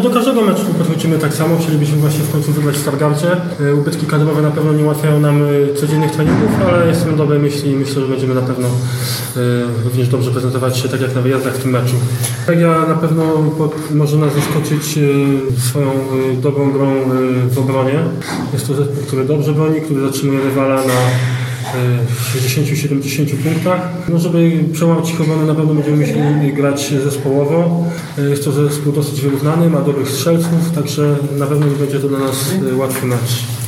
Do każdego meczu podchodzimy tak samo, chcielibyśmy właśnie w końcu wygrać w Stargardzie. Ubytki kadrowe na pewno nie ułatwiają nam codziennych treningów, ale jestem dobrej myśli i myślę, że będziemy na pewno również dobrze prezentować się tak jak na wyjazdach w tym meczu. Legia na pewno może nas zaskoczyć swoją dobrą grą w obronie. Jest to zespół, który dobrze broni, który zatrzymuje rywala na 60-70 punktach. No, żeby przełamać ich obronę, na pewno będziemy musieli grać zespołowo. Jest to zespół dosyć wyrównany, ma dobrych strzelców, także na pewno nie będzie to dla nas łatwy mecz.